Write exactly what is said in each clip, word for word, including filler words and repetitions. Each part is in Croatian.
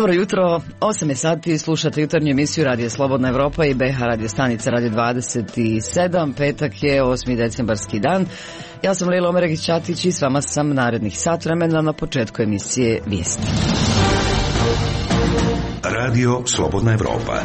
Dobro jutro, osam je sati, slušate jutarnju emisiju Radija Slobodna Evropa i B H radio stanica Radio dvadeset sedam, petak je osmi decembarski dan. Ja sam Lila Omeregić-Ćatić i s vama sam narednih sat vremena na početku emisije Vijesti. Radio Slobodna Evropa.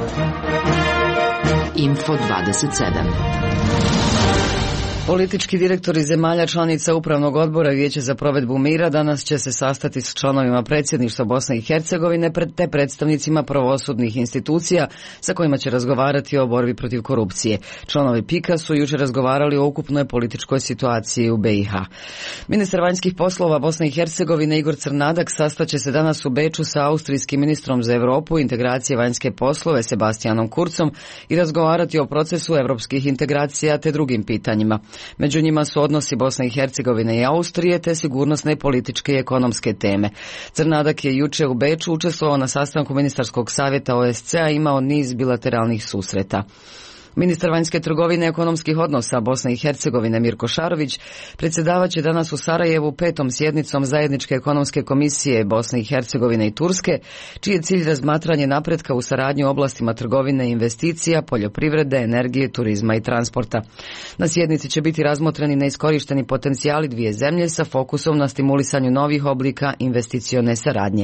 Info dvadeset sedam. Politički direktori zemalja članica Upravnog odbora Vijeća za provedbu mira danas će se sastati s članovima predsjedništva Bosne i Hercegovine te predstavnicima pravosudnih institucija sa kojima će razgovarati o borbi protiv korupcije. Članovi PIK-a su jučer razgovarali o ukupnoj političkoj situaciji u B i H. Ministar vanjskih poslova Bosne i Hercegovine Igor Crnadak sastaće se danas u Beču sa austrijskim ministrom za Europu i integracije vanjske poslove Sebastianom Kurzom i razgovarati o procesu europskih integracija te drugim pitanjima. Među njima su odnosi Bosne i Hercegovine i Austrije te sigurnosne, političke i ekonomske teme. Crnadak je juče u Beču učestvovao na sastanku ministarskog savjeta O S C-a i imao niz bilateralnih susreta. Ministar vanjske trgovine i ekonomskih odnosa Bosne i Hercegovine Mirko Šarović predsjedavat će danas u Sarajevu petom sjednicom zajedničke ekonomske komisije Bosne i Hercegovine i Turske, čiji je cilj razmatranje napretka u saradnji u oblastima trgovine i investicija, poljoprivrede, energije, turizma i transporta. Na sjednici će biti razmotreni neiskorišteni potencijali dvije zemlje sa fokusom na stimulisanju novih oblika investicione saradnje.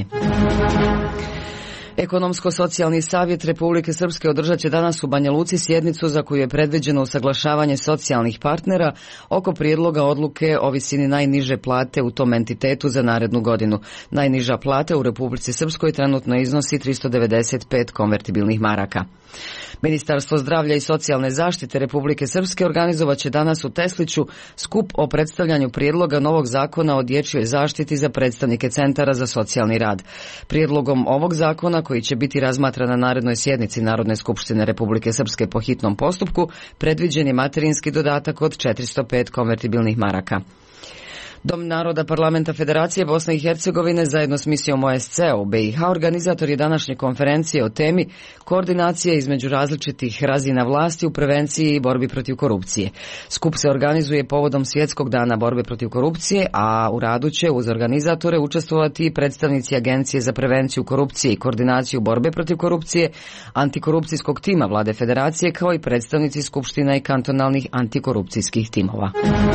Ekonomsko-socijalni savjet Republike Srpske održat će danas u Banja Luci sjednicu za koju je predviđeno usaglašavanje socijalnih partnera oko prijedloga odluke o visini najniže plate u tom entitetu za narednu godinu. Najniža plata u Republici Srpskoj trenutno iznosi tristo devedeset pet konvertibilnih maraka. Ministarstvo zdravlja i socijalne zaštite Republike Srpske organizovat će danas u Tesliću skup o predstavljanju prijedloga novog zakona o dječjoj zaštiti za predstavnike centara za socijalni rad. Prijedlogom ovog zakona, koji će biti razmatran na narednoj sjednici Narodne skupštine Republike Srpske po hitnom postupku, predviđen je materinski dodatak od četiristo pet konvertibilnih maraka. Dom naroda Parlamenta Federacije Bosne i Hercegovine zajedno s misijom O S C-a u B i H organizator je današnje konferencije o temi koordinacije između različitih razina vlasti u prevenciji i borbi protiv korupcije. Skup se organizuje povodom Svjetskog dana borbe protiv korupcije, a u radu će uz organizatore učestvovati i predstavnici Agencije za prevenciju korupcije i koordinaciju borbe protiv korupcije, antikorupcijskog tima Vlade Federacije, kao i predstavnici skupština i kantonalnih antikorupcijskih timova.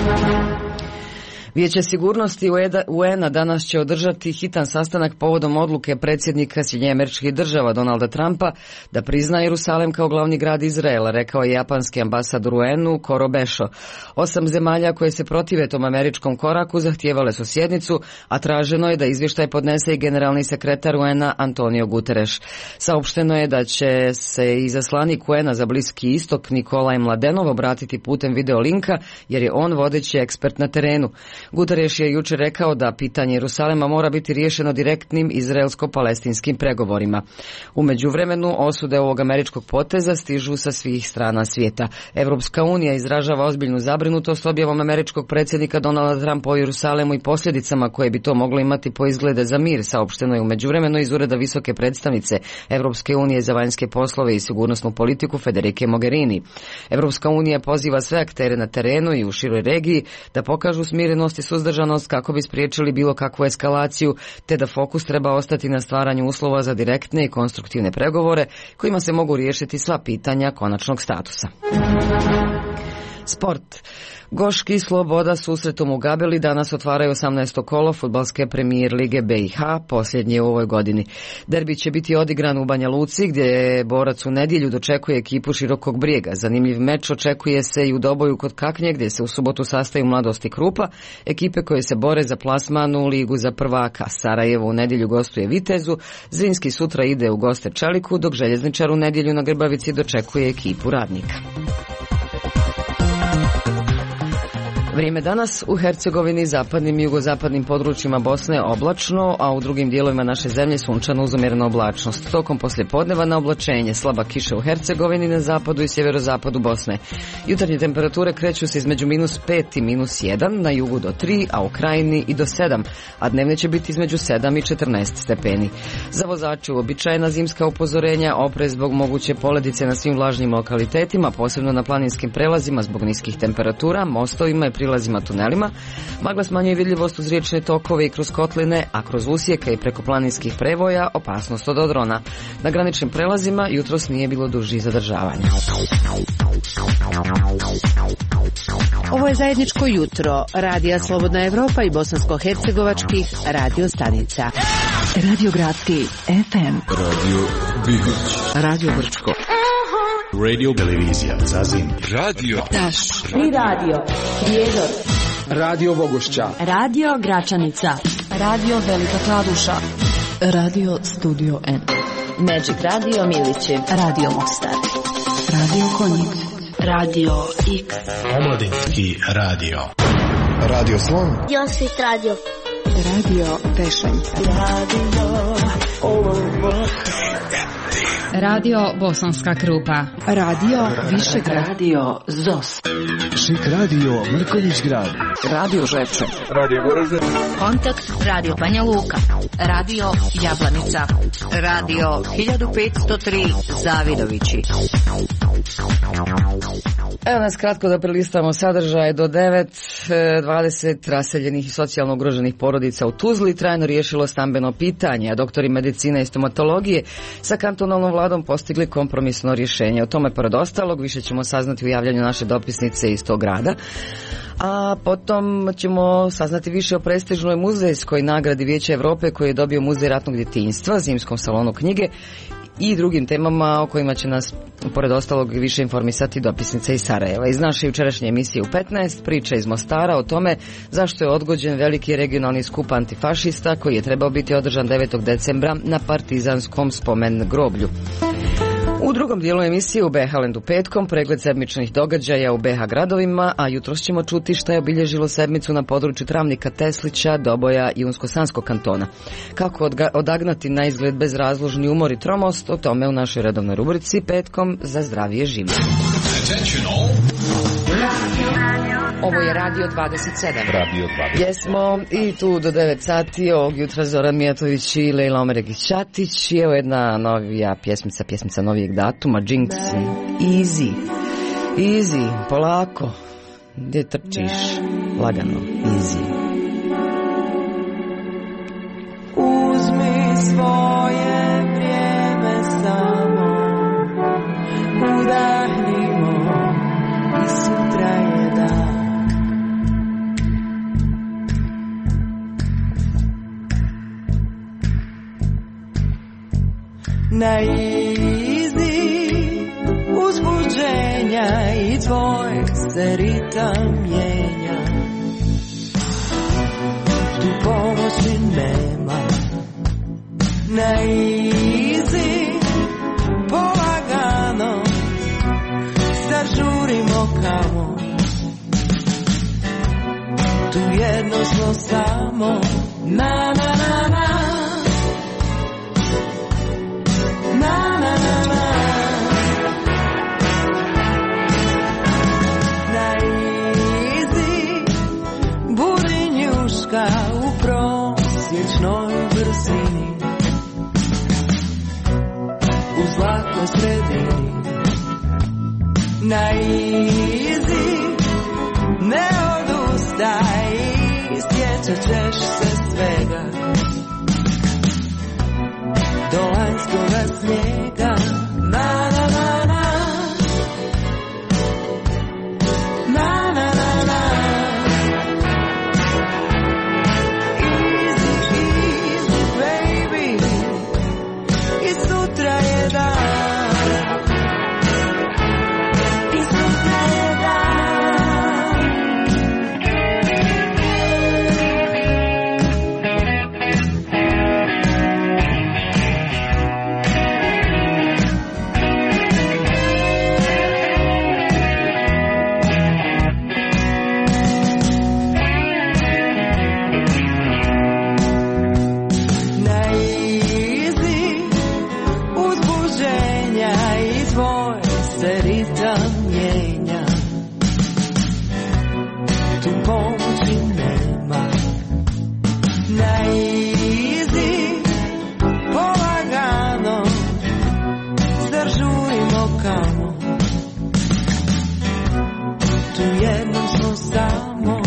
Vijeće sigurnosti U N-a danas će održati hitan sastanak povodom odluke predsjednika Sjedinjenih Američkih Država Donalda Trumpa da prizna Jerusalem kao glavni grad Izraela, rekao je japanski ambasador U N-u Koro Bešo. Osam zemalja koje se protive tom američkom koraku zahtijevale su sjednicu, a traženo je da izvještaj podnese i generalni sekretar U N-a Antonio Guterres. Saopšteno je da će se izaslanik U N-a za Bliski istok Nikolaj Mladenov obratiti putem video linka, jer je on vodeći ekspert na terenu. Guterres je jučer rekao da pitanje Jerusalema mora biti riješeno direktnim izraelsko-palestinskim pregovorima. U međuvremenu osude ovog američkog poteza stižu sa svih strana svijeta. Evropska unija izražava ozbiljnu zabrinutost objavom američkog predsjednika Donalda Trumpa o Jerusalemu i posljedicama koje bi to moglo imati po izglede za mir, saopšteno je u međuvremenu iz ureda visoke predstavnice Evropske unije za vanjske poslove i sigurnosnu politiku Federike Mogherini. Evropska unija poziva sve aktere na terenu i u široj regiji da pokažu smirenost i suzdržanost kako bi spriječili bilo kakvu eskalaciju, te da fokus treba ostati na stvaranju uslova za direktne i konstruktivne pregovore kojima se mogu riješiti sva pitanja konačnog statusa. Sport. Goški i Sloboda susretom u Gabeli danas otvaraju osamnaesto kolo fudbalske premijer lige B i H, posljednje u ovoj godini. Derbi će biti odigran u Banja Luci, gdje je borac u nedjelju dočekuje ekipu Širokog Brijega. Zanimljiv meč očekuje se i u Doboju kod Kaknje, gdje se u subotu sastaju Mladost i Krupa, ekipe koje se bore za plasman u ligu za prvaka. Sarajevo u nedjelju gostuje Vitezu, Zrinski sutra ide u goste Čeliku, dok Željezničar u nedjelju na Grbavici dočekuje ekipu Radnika. Vrijeme danas u Hercegovini, zapadnim i jugozapadnim područjima Bosne oblačno, a u drugim dijelovima naše zemlje sunčano uz umjerenu oblačnost. Tokom poslijepodneva na oblačenje, slaba kiša u Hercegovini, na zapadu i sjeverozapadu Bosne. Jutarnje temperature kreću se između minus pet i minus jedan, na jugu do tri, a u krajini i do sedam, a dnevne će biti između sedam i četrnaest stepeni. Za vozače uobičajena zimska upozorenja, oprez zbog moguće poledice na svim vlažnim lokalitetima, posebno na planinskim prelazima zbog niskih temperatura, mostovima i prilazima tunelima. Magla smanjuje vidljivost uz riječne tokove i kroz kotline, a kroz usjeke i preko planinskih prevoja opasnost od odrona. Na graničnim prelazima jutros nije bilo dužih zadržavanja. Ovo je zajedničko jutro Radija Slobodna Evropa i bosansko-hercegovačkih radio stanica. Radio Gradski F M, Radio Bihoć, Radio Brčko, Radio Televizija Zazim, Radio Taš, Tri radio, Prijedor, Radio Bogošća, Radio Gračanica, Radio Velika Kladuša, Radio Studio N, Magic Radio Milići, Radio Mostar, Radio Konjic, Radio X, Omladinski radio, Radio Slon, Josvit Radio, Radio Tešanj, Radio Radio Bosanska Krupa, Radio Višegrad, Radio Zos, Šik Radio Mrkonjić Grad, Radio Žepče, Radio Goražde, Kontakt Radio Banja Luka, Radio Jablanica, Radio hiljadu petsto tri Zavidovići. Evo nas kratko da prelistamo sadržaje. Do devet dvadeset raseljenih i socijalno ugroženih porodica u Tuzli trajno riješilo stambeno pitanje, a doktori medicine i stomatologije sa kantonalnom vladom postigli kompromisno rješenje. O tome, pored ostalog, više ćemo saznati u javljanju naše dopisnice iz tog grada. A potom ćemo saznati više o prestižnoj muzejskoj nagradi Vijeća Evrope koju je dobio Muzej ratnog djetinjstva, Zimskom salonu knjige i drugim temama o kojima će nas, pored ostalog, više informisati dopisnica iz Sarajeva. Iz naše jučerašnje emisije u petnaest priča iz Mostara o tome zašto je odgođen veliki regionalni skup antifašista koji je trebao biti održan devetog decembra na Partizanskom spomen groblju. U drugom dijelu emisije u B H Landu petkom pregled sedmičnih događaja u B H gradovima, a jutros ćemo čuti šta je obilježilo sedmicu na području Travnika, Teslića, Doboja i Unsko-Sanskog kantona. Kako odagnati na izgled bezrazložni umor i tromost, o tome u našoj redovnoj rubrici petkom za zdravije življenje. Ovo je Radio dvadeset sedam. Radio dvadeset. Jesmo i tu do devet sati, ovog jutra Zoran Mijatović i Lejla Omeregić-Ćatić. I evo jedna novija pjesmica, pjesmica novijeg datuma, Jinx. Easy. Easy, polako. Gdje trčiš? Lagano, easy. Uzmi svoje vrijeme samo, udahnimo i sutra je dan. Na izi uzbuđenja i tvoj se ritam mijenja. Tu pomoći nema. Na izi polagano zar žurimo kamo. Tu jedno smo samo. Na na na na. Na, na, na, na. Na izi budi njuška u prosječnoj brzini, u zlatnoj sredini. Na izi ne odustaj, stječat ćeš se svega do lanjskoga snijega. Na na na na. Na na na na. Easy, easy baby, i sutra je dan. I sutra je dan. Tu jednom smo samo.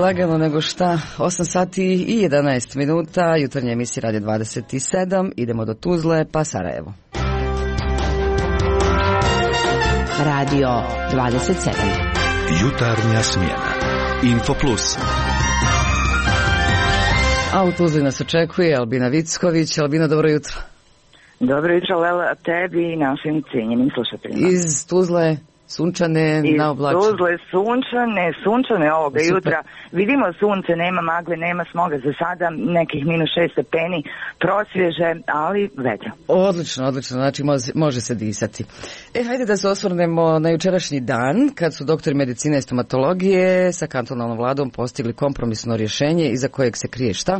lagano nego šta, osam sati i jedanaest minuta, jutarnja emisija Radio dvadeset sedam, idemo do Tuzle pa Sarajevo. Radio dvadeset sedam. Jutarnja smjena. Info Plus. A u Tuzli nas očekuje Albina Vicković. Albina, dobro jutro. Dobro jutro, Lela, tebi i našim cijenjenim slušateljima. Iz Tuzle, sunčane, na oblačine. Iz Tuzle, sunčane, sunčane ovoga Super. Jutra. Vidimo sunce, nema magle, nema smoga za sada, nekih minus šest stepeni, prosvježe, ali vedro. Odlično, odlično, znači može, može se disati. E, hajde da se osvrnemo na jučerašnji dan, kad su doktori medicine i stomatologije sa kantonalnom vladom postigli kompromisno rješenje iza kojeg se krije šta?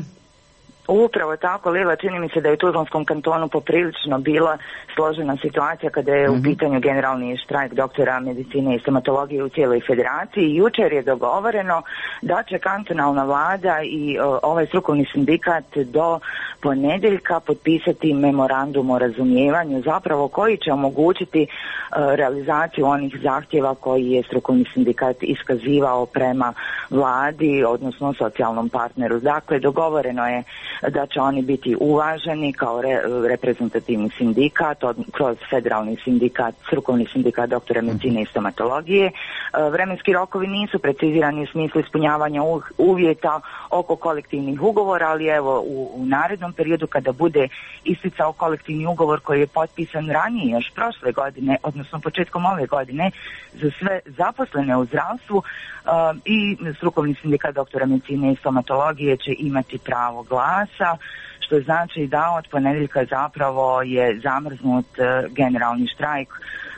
Upravo tako, Lila, čini mi se da je u Tuzlanskom kantonu poprilično bila složena situacija kada je mm-hmm. u pitanju generalni štrajk doktora medicine i stomatologije u cijeloj federaciji. Jučer je dogovoreno da će kantonalna vlada i o, ovaj strukovni sindikat do ponedjeljka potpisati memorandum o razumijevanju, zapravo koji će omogućiti o, realizaciju onih zahtjeva koji je strukovni sindikat iskazivao prema vladi, odnosno socijalnom partneru. Dakle, dogovoreno je da će oni biti uvaženi kao re, reprezentativni sindikat od, kroz federalni sindikat, strukovni sindikat doktora medicine i stomatologije. E, vremenski rokovi nisu precizirani u smislu ispunjavanja uvjeta oko kolektivnih ugovora, ali evo u, u narednom periodu kada bude isticao kolektivni ugovor koji je potpisan ranije, još prošle godine, odnosno početkom ove godine, za sve zaposlene u zdravstvu, e, i strukovni sindikat doktora medicine i stomatologije će imati pravo glasa, što znači da od ponedjeljka zapravo je zamrznut uh, generalni štrajk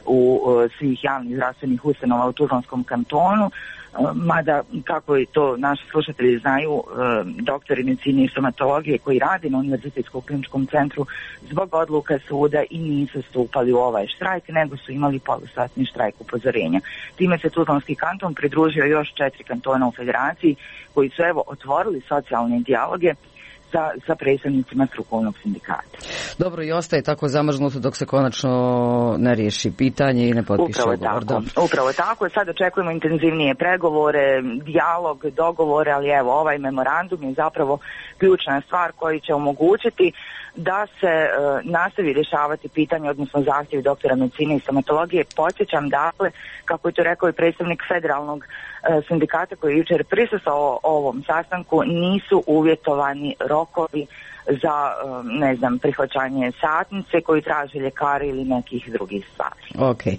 u uh, svih javnih zdravstvenih ustanova u Tuzlanskom kantonu, uh, mada kako je to naši slušatelji znaju, uh, doktori medicine i stomatologije koji rade na Univerzitetskom kliničkom centru zbog odluka suda i nisu stupali u ovaj štrajk, nego su imali polusatni štrajk upozorenja. Time se Tuzlanski kanton pridružio još četiri kantona u federaciji koji su evo otvorili socijalne dijaloge sa, sa predstavnicima strukovnog sindikata. Dobro, i ostaje tako zamrznuto dok se konačno ne riješi pitanje i ne potpiše upravo ugovor. Tako, upravo tako, sad očekujemo intenzivnije pregovore, dijalog, dogovore, ali evo ovaj memorandum je zapravo ključna stvar koji će omogućiti da se e, nastavi rješavati pitanje, odnosno zahtjevi doktora medicine i stomatologije. Podsjećam, dakle, kako je to rekao i predstavnik federalnog e, sindikata koji je jučer prisustvovao ovom sastanku, nisu uvjetovani rokovi za, ne znam, prihvaćanje satnice koji traže ljekari ili nekih drugih stvari. Ok. E,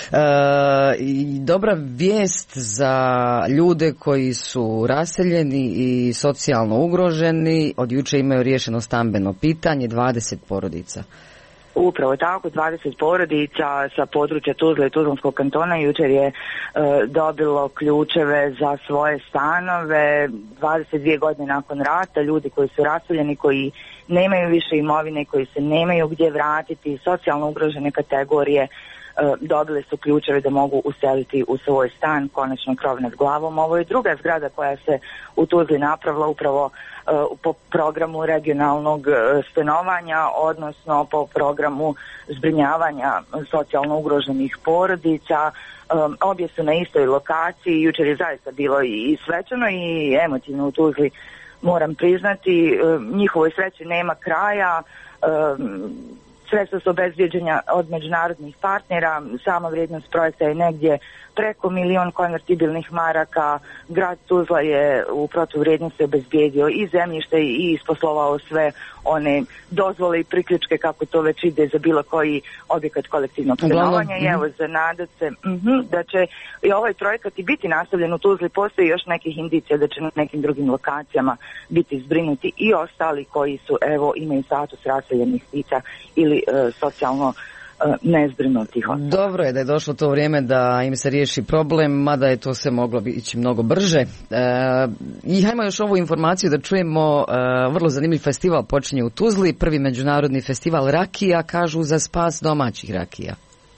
dobra vijest za ljude koji su raseljeni i socijalno ugroženi. Od jučer imaju riješeno stambeno pitanje, dvadeset porodica. Upravo tako, dvadeset porodica sa područja Tuzle i Tuzlanskog kantona jučer je e, dobilo ključeve za svoje stanove. dvadeset dvije godine nakon rata, ljudi koji su raseljeni, koji nemaju više imovine, koji se nemaju gdje vratiti, socijalno ugrožene kategorije, e, dobile su ključeve da mogu useliti u svoj stan, konačno krov nad glavom. Ovo je druga zgrada koja se u Tuzli napravila upravo uh, po programu regionalnog uh, stanovanja, odnosno po programu zbrinjavanja socijalno ugroženih porodica. Um, obje su na istoj lokaciji, jučer je zaista bilo i, i svečano i emotivno u Tuzli, moram priznati. Uh, njihovoj sreći nema kraja. Um, Sredstva su obezbjeđenja od međunarodnih partnera, sama vrijednost projekta je negdje preko milion konvertibilnih maraka. Grad Tuzla je u protuvrijednosti obezbijedio i zemljište i isposlovao sve one dozvole i priključke kako to već ide za bilo koji objekat kolektivnog stanovanja. I evo, za nadat se uh-huh, da će i ovaj projekat i biti nastavljen u Tuzli. Postoji još nekih indicija da će na nekim drugim lokacijama biti zbrinuti i ostali koji su, evo, imaju status raseljenih lica ili e, socijalno nezbrinutih osoba. Dobro je da je došlo to vrijeme da im se riješi problem, mada je to se moglo ići mnogo brže. E, I hajmo još ovu informaciju da čujemo, e, vrlo zanimljiv festival počinje u Tuzli, prvi međunarodni festival rakija, kažu za spas domaćih rakija.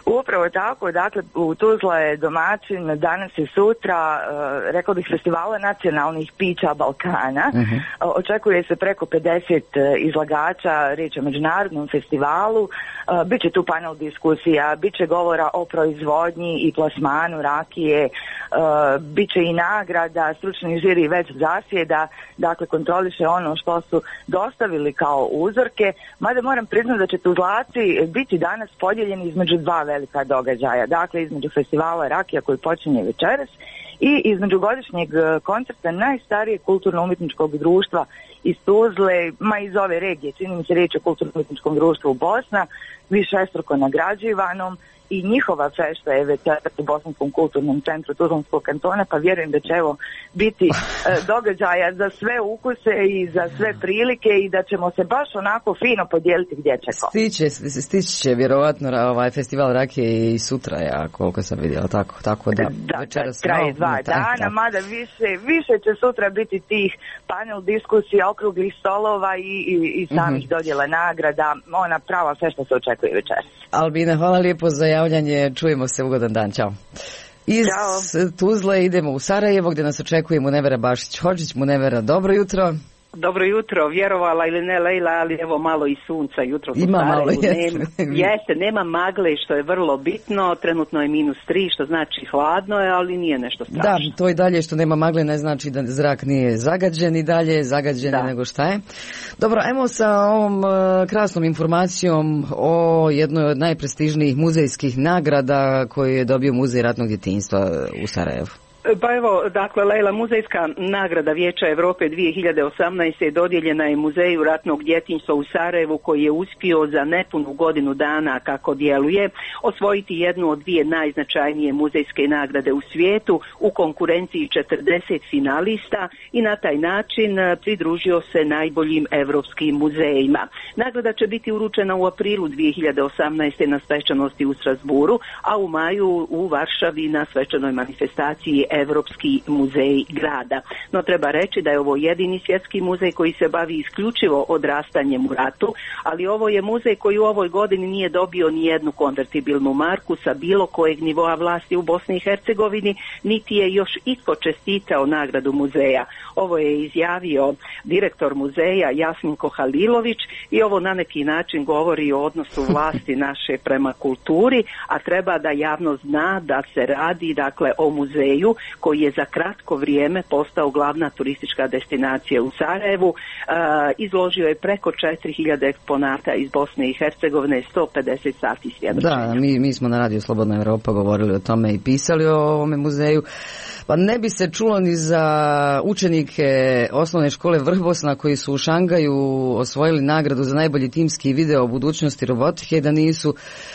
Upravo tako, dakle u Tuzla je domaćin danas i sutra, uh, rekao bih, festivala nacionalnih pića Balkana. Uh-huh. Uh, očekuje se preko pedeset izlagača, riječ o međunarodnom festivalu, uh, bit će tu panel diskusija, bit će govora o proizvodnji i plasmanu rakije, uh, bit će i nagrada, stručni žiri već zasjeda, dakle kontroliše ono što su dostavili kao uzorke, mada moram priznati da će Tuzlaci biti danas podijeljeni između dva velika događaja, dakle između festivala rakija koji počinje večeras i između godišnjeg koncerta najstarijeg kulturno-umjetničkog društva iz Tuzle, ma iz ove regije, čini mi se riječ o kulturno-umjetničkom društvu Bosna, višestruko nagrađivanom, i njihova fešta je večeras u Bosanskom kulturnom centru Tuzlanskog kantona, pa vjerujem da će evo biti e, događaja za sve ukuse i za sve prilike i da ćemo se baš onako fino podijeliti gdje će ko. Stiće, stići će vjerovatno ovaj festival rakije i sutra, ja koliko sam vidjela, tako, tako da, da večeras traje dva no, dana, da, da. mada više, više će sutra biti tih panel diskusija, okruglih stolova i, i, i samih mm-hmm. dodjela nagrada, ona prava fešta se očekuje večeras. Albina, hvala lijepo za javljanje, čujemo se, ugodan dan, čao. Iz Ćao. Tuzle idemo u Sarajevo gdje nas očekuje Munevera Bašić-Hodžić. Munevera, dobro jutro. Dobro jutro, vjerovala ili ne Lejla, ali evo malo i sunca jutro. Ima malo, jeste. Jeste, nema magle što je vrlo bitno, trenutno je minus tri što znači hladno je, ali nije nešto strašno. Da, to i dalje što nema magle ne znači da zrak nije zagađen i dalje zagađen je nego šta je. Dobro, ajmo sa ovom uh, krasnom informacijom o jednoj od najprestižnijih muzejskih nagrada koju je dobio Muzej ratnog djetinjstva u Sarajevu. Pa evo, dakle, Lejla, muzejska nagrada Vijeća Europe dvije hiljade osamnaeste. dodijeljena je Muzeju ratnog djetinjstva u Sarajevu koji je uspio za nepunu godinu dana kako djeluje osvojiti jednu od dvije najznačajnije muzejske nagrade u svijetu u konkurenciji četrdeset finalista i na taj način pridružio se najboljim europskim muzejima. Nagrada će biti uručena u aprilu dvije hiljade osamnaeste. na svečanosti u Strasburu, a u maju u Varšavi na svečanoj manifestaciji Europski muzej grada. No treba reći da je ovo jedini svjetski muzej koji se bavi isključivo odrastanjem u ratu, ali ovo je muzej koji u ovoj godini nije dobio ni jednu konvertibilnu marku sa bilo kojeg nivoa vlasti u Bosni i Hercegovini, niti je još itko čestitao nagradu muzeja. Ovo je izjavio direktor muzeja Jasminko Halilović i ovo na neki način govori o odnosu vlasti naše prema kulturi, a treba da javnost zna da se radi dakle o muzeju koji je za kratko vrijeme postao glavna turistička destinacija u Sarajevu. E, izložio je preko četiri hiljade eksponata iz Bosne i Hercegovine, sto pedeset sati svjedočenja. Da, mi, mi smo na Radio Slobodna Evropa govorili o tome i pisali o ovome muzeju. Pa ne bi se čulo ni za učenike osnovne škole Vrhbosna koji su u Šangaju osvojili nagradu za najbolji timski video o budućnosti robotike, da nisu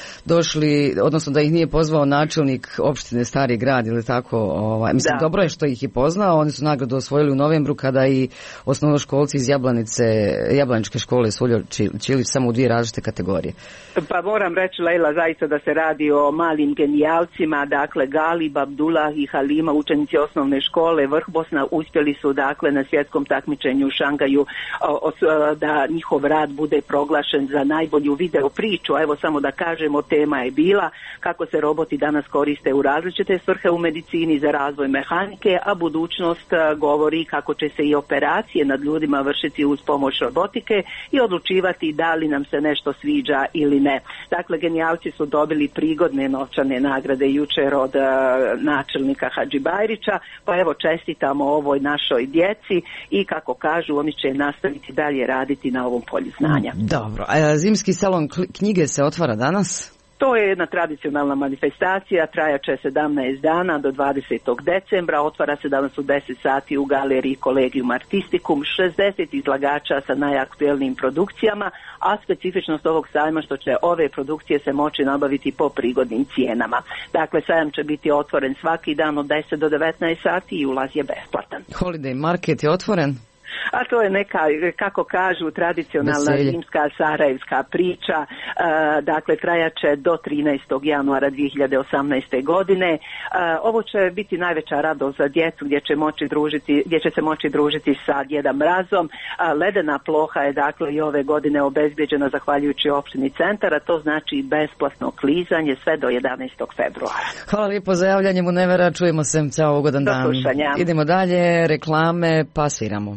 došli, odnosno da ih nije pozvao načelnik opštine Stari Grad ili tako. Ovaj, mislim, da. Dobro je što ih je poznao, oni su nagradu osvojili u novembru kada i osnovnoškolci iz Jablanice, Jablaničke škole Suljo Čilić, samo u dvije različite kategorije. Pa moram reći, Lejla, zaista da se radi o malim genijalcima, dakle Galib, Abdullah i Halima, učenici osnovne škole Vrhbosna, uspjeli su dakle na svjetskom takmičenju u Šangaju o, o, da njihov rad bude proglašen za najbolju video priču. Evo samo da kažemo, tema je bila kako se roboti danas koriste u različite svrhe u medicini za razvoj mehanike, a budućnost govori kako će se i operacije nad ljudima vršiti uz pomoć robotike i odlučivati da li nam se nešto sviđa ili ne. Dakle, genijalci su dobili prigodne novčane nagrade jučer od uh, načelnika Hadžibajrića, pa evo čestitamo ovoj našoj djeci i kako kažu, oni će nastaviti dalje raditi na ovom polju znanja. Dobro, a zimski salon knjige se otvara danas? To je jedna tradicionalna manifestacija, trajaće sedamnaest dana do dvadesetog decembra, otvara se danas u deset sati u galeriji Collegium Artisticum, šezdeset izlagača sa najaktuelnijim produkcijama, a specifičnost ovog sajma što će ove produkcije se moći nabaviti po prigodnim cijenama. Dakle, sajam će biti otvoren svaki dan od deset do devetnaest sati i ulaz je besplatan. Holiday Market je otvoren? a to je neka, kako kažu, tradicionalna Veselje. zimska sarajevska priča, e, dakle trajaće do trinaestog januara dvije hiljade osamnaeste godine. E, ovo će biti najveća radost za djecu gdje će moći družiti, gdje će se moći družiti sa Djeda Mrazom. A ledena ploha je dakle i ove godine obezbjeđena zahvaljujući opštini Centar, a to znači besplatno klizanje sve do jedanaestog februara. Hvala lijepo za javljanje Munevera, čujemo se, cao, ugodan dan. Do slušanja. Idemo dalje, reklame, pa sviramo.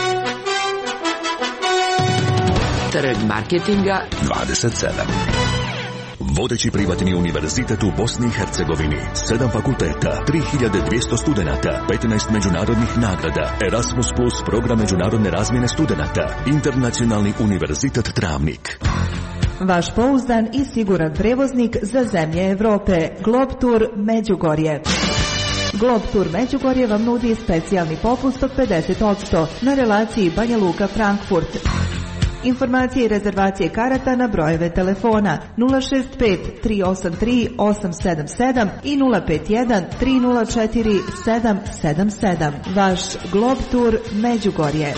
Trg marketinga dvadeset sedam. Vodeći privatni univerzitet u Bosni i Hercegovini, sedam fakulteta, tri hiljade dvjesto studenata, petnaest međunarodnih nagrada, Erasmus plus program međunarodne razmjene studenata, Internacionalni univerzitet Travnik. Vaš pouzdan i siguran prevoznik za zemlje Europe, Globtour Međugorje. Globtour Međugorje vam nudi specijalni popust od pedeset posto na relaciji Banja Luka-Frankfurt. Informacije i rezervacije karata na brojeve telefona nula šest pet tri osam tri osam sedam sedam i nula pet jedan tri nula četiri sedam sedam sedam. Vaš Globtour Međugorje.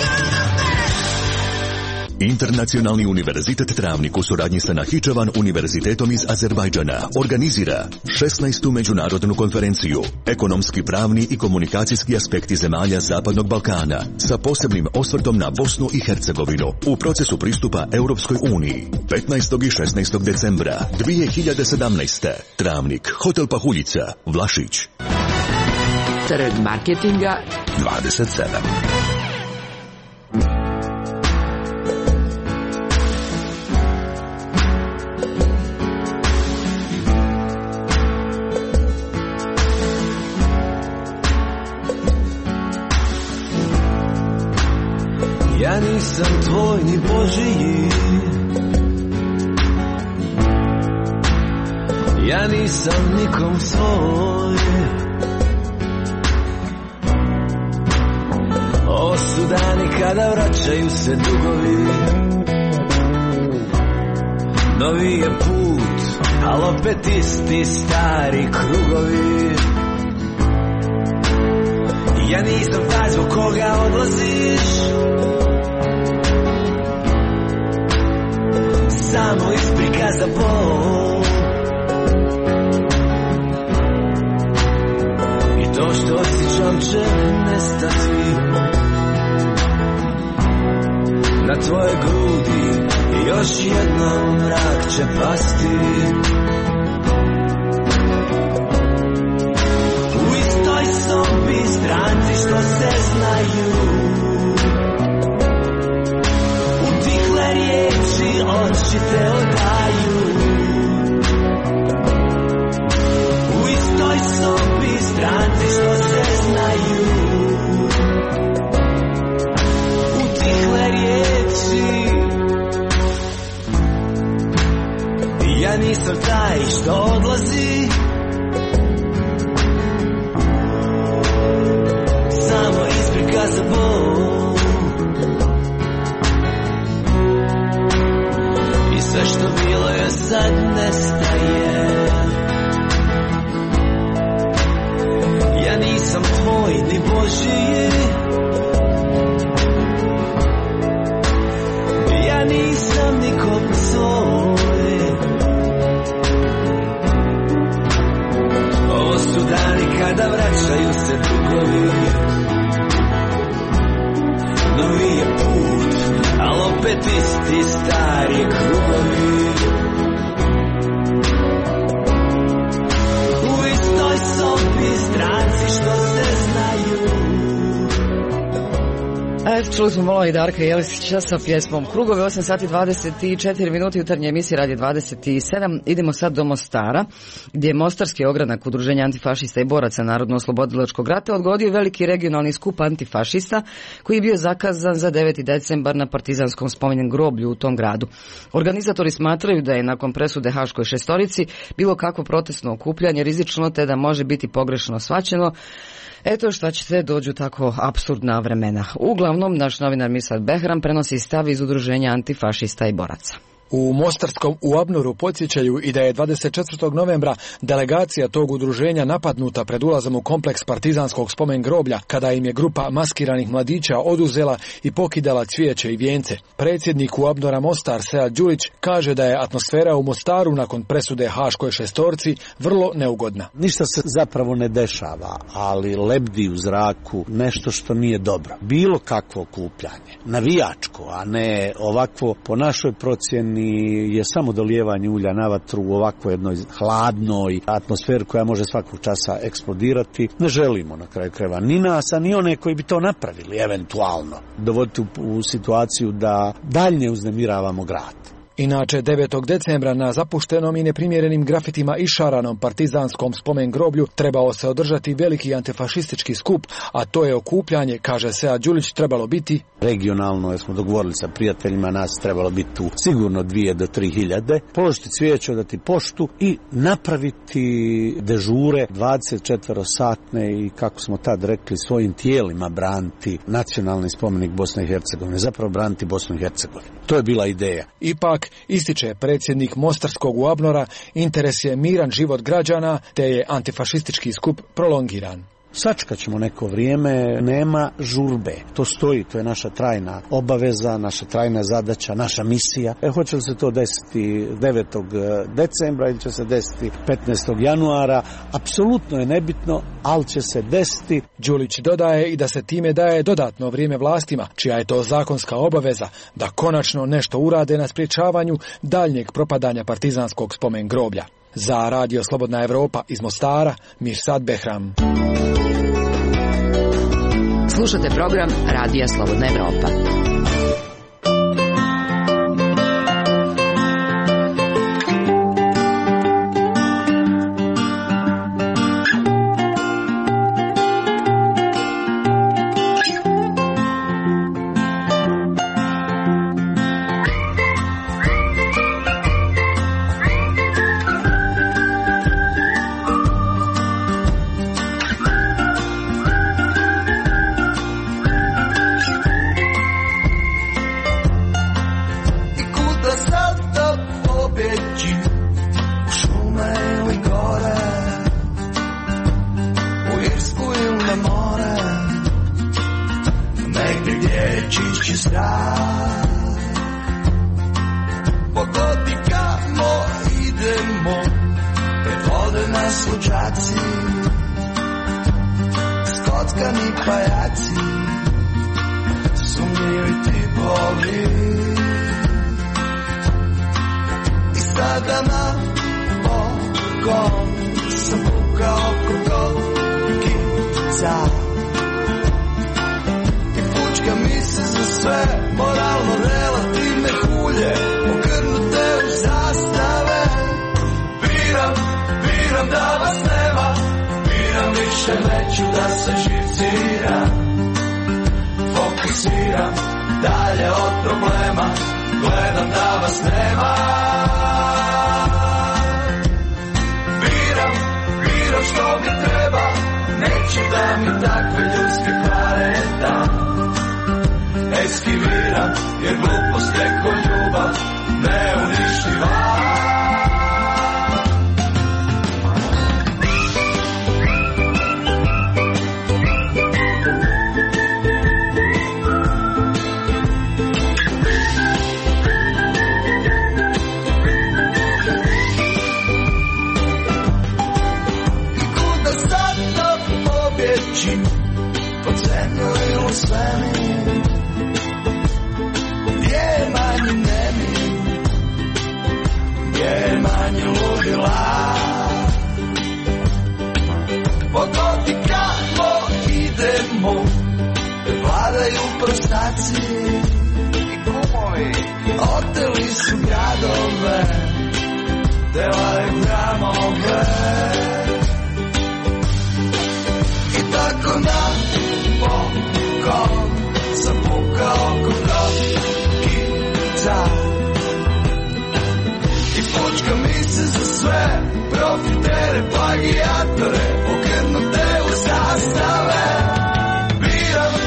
Internacionalni univerzitet Travnik u suradnji sa Nahičevan univerzitetom iz Azerbajdžana organizira šesnaestu međunarodnu konferenciju Ekonomski, pravni i komunikacijski aspekti zemalja Zapadnog Balkana sa posebnim osvrtom na Bosnu i Hercegovinu u procesu pristupa Europskoj uniji petnaestog i šesnaestog decembra dvije hiljade sedamnaeste. Travnik, Hotel Pahuljica, Vlašić. Trg marketinga dvadeset sedam. Ja nisam tvoj ni Božiji, ja nisam nikom svoj. Ovo su dani kada vraćaju se dugovi, novi je put, al opet isti stari krugovi. Ja nisam taj zbog koga odlaziš, samo isprika za bol. I to što osjećam će nestati, na tvoje grudi još jednom mrak će pasti. U istoj sobi stranci što se znaju, u tihle riječi oči te odaju. U istoj sobi stranci što se znaju, u tihle riječi. Ja nisam taj što odlazi, samo isprika za bol. I sve što bilo je sad nestaje. Ja nisam tvoj ni Božiji, ja nisam nikom svoj. Ovo su dani kada vraćaju se dugovi, novi je put, al opet isti stari krugovi. U istoj sobi stranci što se znaju. A eto, čuli smo malo i Darka Jeličića sa pjesmom Krugovi. Osam sati dvadeset četiri minuti, jutarnje emisije Radija dvadeset sedam. Idemo sad do Mostara, gdje je Mostarski ogranak Udruženja antifašista i boraca Narodno-oslobodilačkog rata odgodio veliki regionalni skup antifašista koji je bio zakazan za deveti decembar na partizanskom spomenjem groblju u tom gradu. Organizatori smatraju da je nakon presude Haškoj šestorici bilo kakvo protestno okupljanje rizično, te da može biti pogrešno shvaćeno. Eto šta ćete, dođu tako apsurdna vremena. Uglavnom, naš novinar Mirsad Behram prenosi stav iz Udruženja antifašista i boraca. U Mostarskom u Abnoru podsjećaju i da je dvadeset četvrtog novembra delegacija tog udruženja napadnuta pred ulazom u kompleks partizanskog spomen groblja, kada im je grupa maskiranih mladića oduzela i pokidala cvijeće i vijence. Predsjednik u Abnora Mostar, Sead Đulić, kaže da je atmosfera u Mostaru nakon presude Haškoj šestorci vrlo neugodna. Ništa se zapravo ne dešava, ali lebdi u zraku nešto što nije dobro. Bilo kakvo okupljanje, navijačko, a ne ovakvo, po našoj procjeni, je samo dolijevanje ulja na vatru u ovakvoj jednoj hladnoj atmosferi koja može svakog časa eksplodirati. Ne želimo na kraju krajeva ni nas, a ni one koji bi to napravili, eventualno dovoditi u, u situaciju da daljnje uznemiravamo grad. Inače, devetog decembra na zapuštenom i neprimjerenim grafitima išaranom partizanskom spomen groblju trebao se održati veliki antifašistički skup, a to je okupljanje, kaže Sead Đulić, trebalo biti regionalno, jer smo dogovorili sa prijateljima, nas trebalo biti tu sigurno dvije do tri hiljade, položiti cvijeće, odati poštu i napraviti dežure dvadeset četiri satne i, kako smo tad rekli, svojim tijelima braniti nacionalni spomenik Bosne i Hercegovine, zapravo braniti Bosnu i Hercegovinu. To je bila ideja. Ipak, ističe predsjednik Mostarskog u Abnora, interes je miran život građana, te je antifašistički skup prolongiran. Sačekat ćemo neko vrijeme, nema žurbe. To stoji, to je naša trajna obaveza, naša trajna zadaća, naša misija. E, hoće li se to desiti devetog decembra ili će se desiti petnaestog januara, apsolutno je nebitno, ali će se desiti. Đulić dodaje i da se time daje dodatno vrijeme vlastima, čija je to zakonska obaveza, da konačno nešto urade na sprječavanju daljnjeg propadanja partizanskog spomen groblja. Za Radio Slobodna Evropa iz Mostara, Mirsad Behram. Slušate program Radija Slobodna Evropa.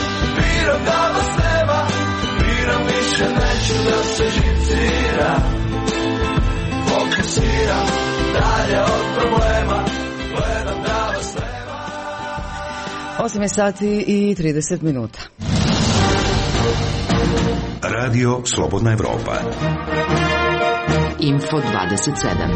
Da se živcira osam je sati i trideset minuta. Radio Slobodna Evropa. Info dvadeset sedam.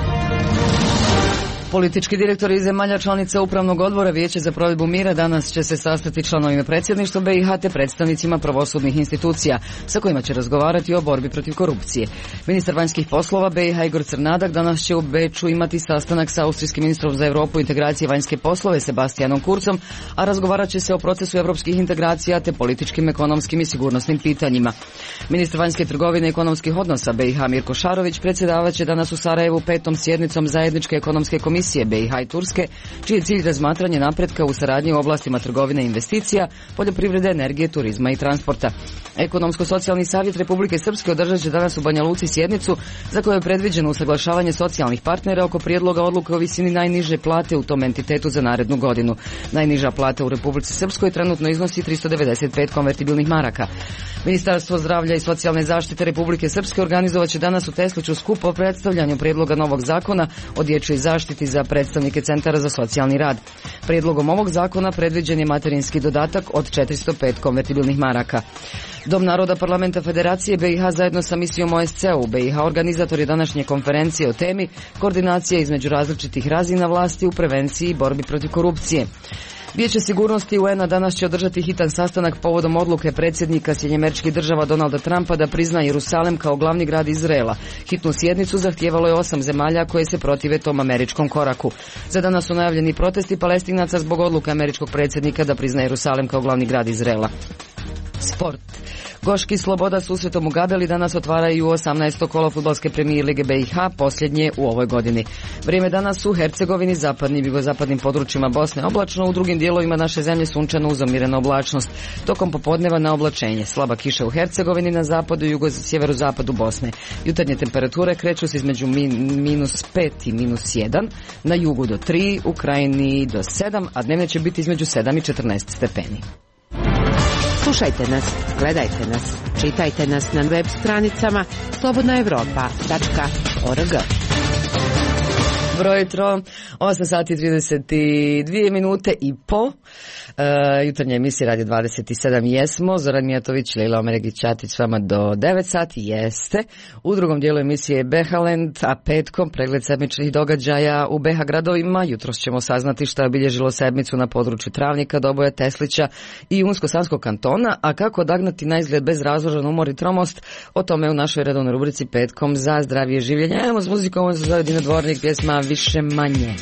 Politički direktori zemalja članica Upravnog odbora Vijeća za provedbu mira danas će se sastati članovima predsjedništva B i H te predstavnicima pravosudnih institucija sa kojima će razgovarati o borbi protiv korupcije. Ministar vanjskih poslova B i H Igor Crnadak danas će u Beču imati sastanak sa austrijskim ministrom za Europu i integracije vanjske poslove Sebastianom Kurzom, a razgovarat će se o procesu europskih integracija te političkim, ekonomskim i sigurnosnim pitanjima. Ministar vanjske trgovine i ekonomskih odnosa B i H Mirko Šarović predsjedavat će danas u Sarajevu petom sjednicom zajedničke ekonomske komisije B i H i Turske, čiji je cilj razmatranje napretka u saradnji u oblastima trgovine i investicija, poljoprivrede, energije, turizma i transporta. Ekonomsko-socijalni savjet Republike Srpske održat će danas u Banja Luci sjednicu za koju je predviđeno usaglašavanje socijalnih partnera oko prijedloga odluke o visini najniže plate u tom entitetu za narednu godinu. Najniža plata u Republici Srpskoj trenutno iznosi tristo devedeset pet konvertibilnih maraka. Ministarstvo zdravlja i socijalne zaštite Republike Srpske organizovat će danas u Tesliću skup o predstavljanju prijedloga novog zakona o dječjoj zaštiti za predstavnike centara za socijalni rad. Prijedlogom ovog zakona predviđen je materinski dodatak od četiristo pet konvertibilnih maraka. Dom naroda Parlamenta Federacije B i H zajedno sa misijom O S C E u B i H organizator je današnje konferencije o temi koordinacija između različitih razina vlasti u prevenciji i borbi protiv korupcije. Vijeće sigurnosti U N-a danas će održati hitan sastanak povodom odluke predsjednika Sjedinjenih Američkih Država Donalda Trumpa da prizna Jerusalem kao glavni grad Izraela. Hitnu sjednicu zahtijevalo je osam zemalja koje se protive tom američkom koraku. Za danas su najavljeni protesti Palestinaca zbog odluke američkog predsjednika da prizna Jerusalem kao glavni grad Izraela. Sport. Goški Sloboda susretom u Gabeli danas otvaraju osamnaesto kolo fudbalske premijer lige B i H, posljednje u ovoj godini. Vrijeme danas u Hercegovini, zapadnim i jugozapadnim područjima Bosne oblačno, u drugim dijelovima naše zemlje sunčano uz umirena oblačnost. Tokom popodneva na oblačenje. Slaba kiša u Hercegovini, na zapadu i jugo sjeverozapadu Bosne. Jutarnje temperature kreću se između min, minus pet i minus jedan, na jugu do tri, u krajini do sedam, a dnevne će biti između sedam i četrnaest stepeni. Slušajte nas, gledajte nas, čitajte nas na web stranicama slobodna evropa tačka org. Dobro jutro, osam sati i trideset dvije minute i po. E, jutarnja emisija Radio dvadeset sedam jesmo. Zoran Mijatović, Lejla Omeregić-Ćatić s vama do devet sati jeste. U drugom dijelu emisije je Behalend, a petkom pregled sedmičnih događaja u B H gradovima. Jutros ćemo saznati što je obilježilo sedmicu na području Travnika, Doboja, Teslića i Unsko-Sanskog kantona, a kako odagnati na izgled bezrazložan umor i tromost, o tome u našoj redovnoj rubrici petkom za zdravije življenje. Evo s muzikom, ovo se zove Dino Dvornik, pjesma Više manje.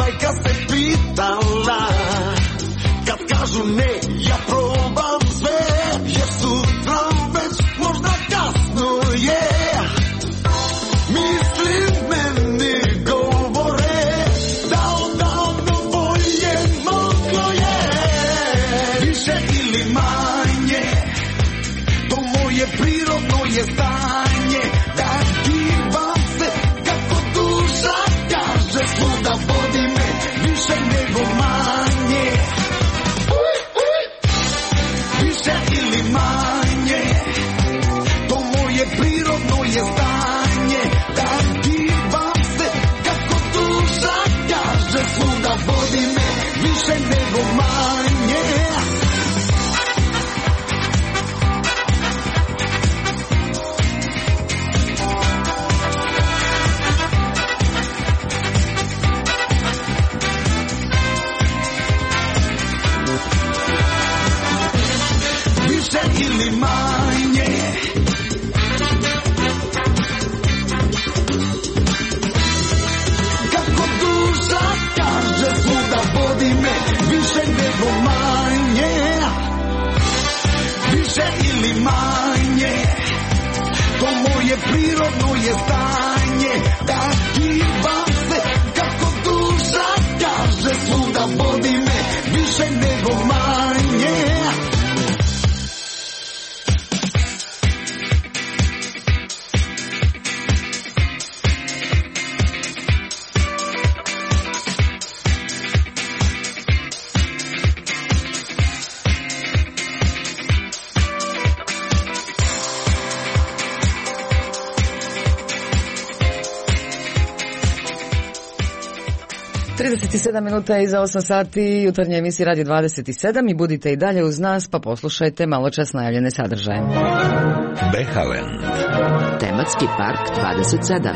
Majka se pitala, kad kažu ne, ja probam sve. je stanje, da kivam se kako duša kaže, svuda vodi me više nego manje. trideset sedam minuta iza osam sati jutarnje emisije Radio dvadeset sedam i budite i dalje uz nas pa poslušajte malo čas najavljene sadržaje. Behaven. Tematski park dvadeset sedam.